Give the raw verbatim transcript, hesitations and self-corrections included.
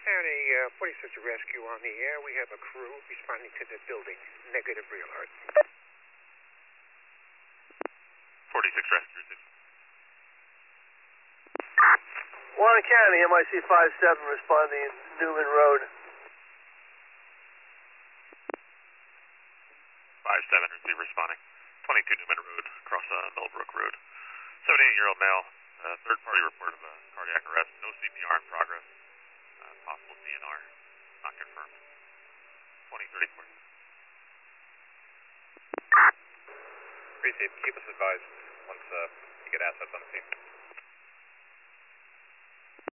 County, uh, forty-six Rescue on the air. We have a crew responding to the building. Negative re-alert. forty-six Rescue. Warren County, M I C five seven responding Newman Road. five seven, receive responding. twenty-two Newman Road, across uh, Millbrook Road. seventy-eight-year-old male, uh, third-party report of a cardiac arrest. No C P R in progress. Uh, possible D N R. Not confirmed. twenty thirty-four. Appreciate it. Keep us advised once uh, you get assets on the scene.